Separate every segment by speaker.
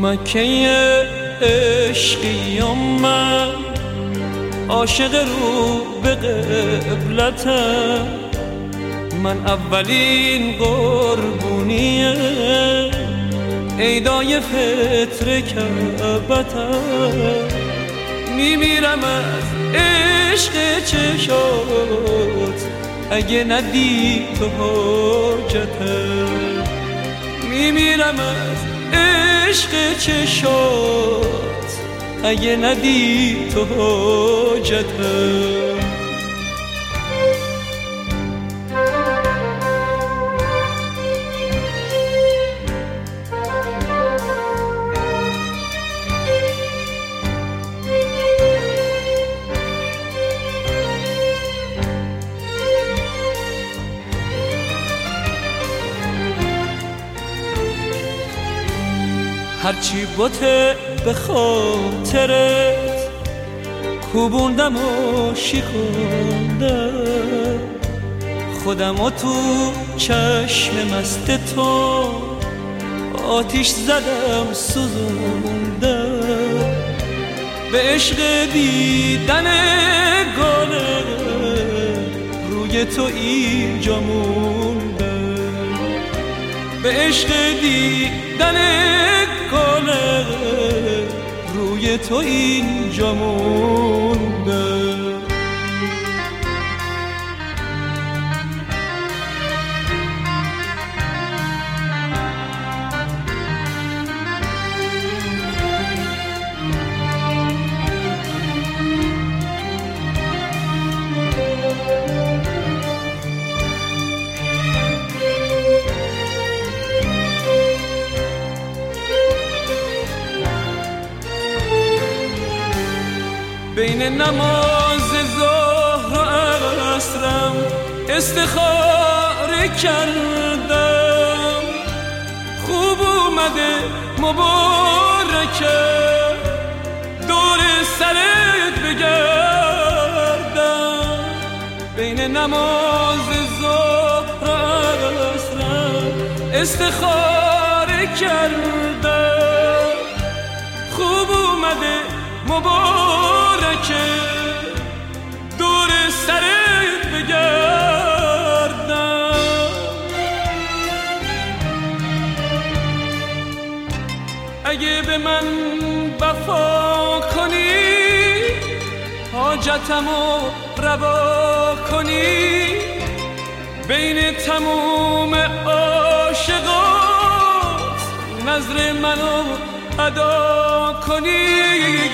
Speaker 1: مکه عشقیم من، عاشق رو به قبلتم. من اولین قربونی عیدای فطر کعبتم. میمیرم از عشق چشات اگه ندی تو حاجتم. میمیرم از عشق چشات اگه ندی تو حاجتم. هرچی بوته به خاطرت کوبوندم و شکوندم، خودم و تو چشم مست تو آتیش زدم سوزوندم. به عشق دیدن گاله روی تو اینجا موندم. به عشق دیدن گاله روی تو اینجا موندم. بین نماز ظهر و عصرم استخاره کردم. خوب اومده مبارکه دور سرت بگردم. بین نماز ظهر و عصرم استخاره کردم. خوب اومده مبارکه دور سرت بگردم. اگه به من وفا کنی حاجتمو روا کنی، بین تموم عاشقات نظر منو ادا کنی.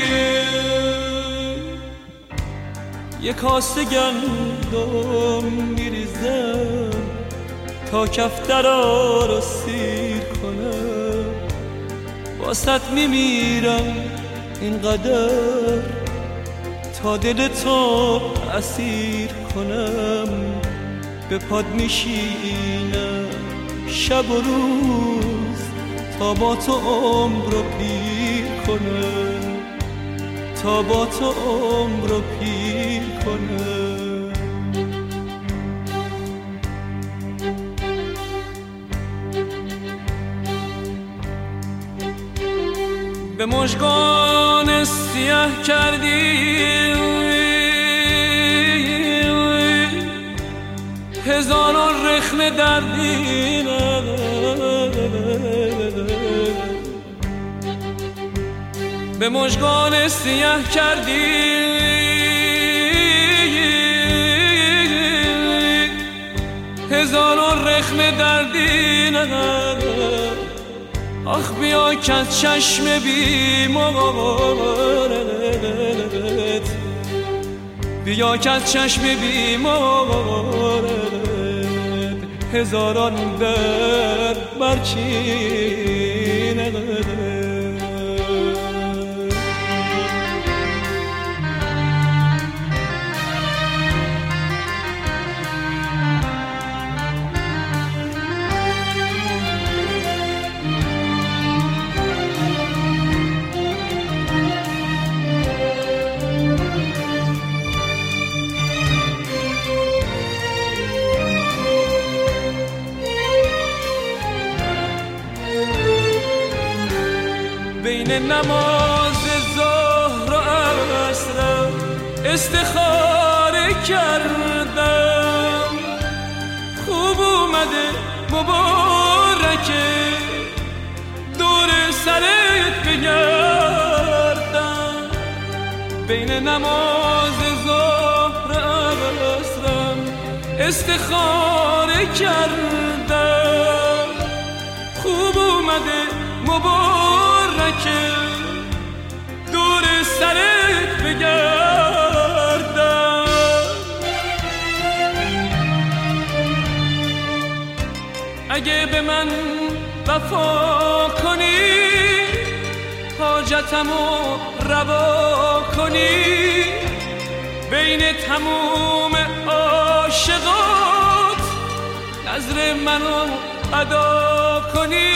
Speaker 1: یک کاسه گندم میریزم تا کفترا رو سیر کنم. واسط میمیرم اینقدر تا دل تو اسیر کنم. به پاد میشینم شب و روز تا با تو عمر رو پیر کنم. تا با تو عمر رو پیر کنم. به مژگان سیاه کردی هزاران رخنه دردی، به مژگان سیاه کردی هزاران رخنه دردی. آخ بیا که از چشم بیمارت، بیا که از چشم بیمارت هزاران درد برچینه. بین نماز ظهر و عصر استخاره کردم. خوب اومده مبارکه دور سرت بگردم. بین نماز ظهر و عصر استخاره کردم. خوب اومده مبارکه دور سرت بگردم. اگه به من وفا کنی حاجتمو روا کنی بین تموم عاشقات نظر منو ادا کنی.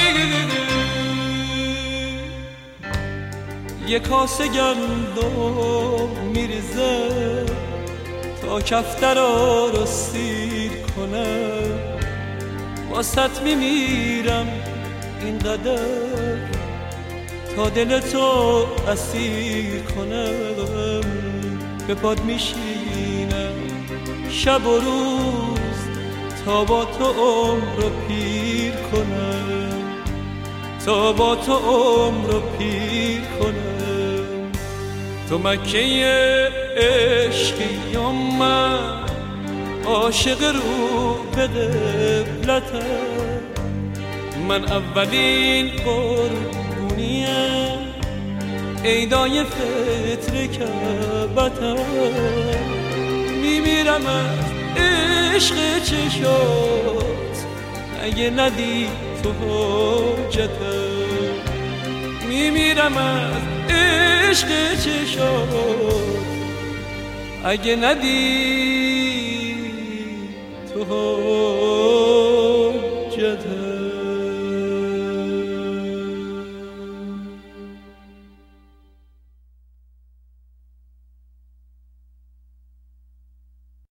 Speaker 1: یه کاسه گندم میریزه تا کفترا رو سیر کنه. واسط میمیرم اینقدر تا دلتو اسیر کنم. به پاد میشینم شب و روز تا با تو عمر رو پیر کنم. تا با تو عمر رو پیر کنم. تو مکه عشقی یا من عاشق رو به قبلتم. من اولین قربونیم عیدای فطر کعبتم. میمیرم از عشق چشات اگه ندی تو حاجتم. میمیرم از عشق چشات اگه ندی